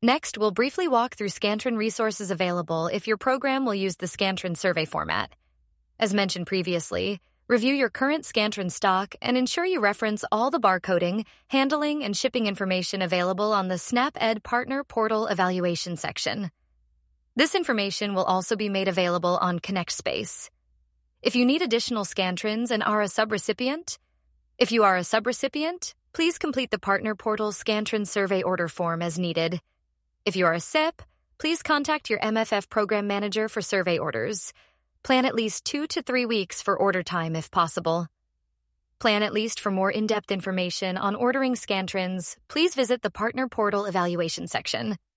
Next, we'll briefly walk through Scantron resources available if your program will use the Scantron survey format. As mentioned previously, review your current Scantron stock and ensure you reference all the barcoding, handling, and shipping information available on the SnapEd Partner Portal Evaluation section. This information will also be made available on ConnectSpace. If you need additional Scantrons and are a subrecipient, please complete the Partner Portal Scantron survey order form as needed. If you are a SIP, please contact your MFF program manager for survey orders. Plan at least 2 to 3 weeks for order time if possible. Plan at least for more in-depth information on ordering Scantrons, please visit the Partner Portal Evaluation section.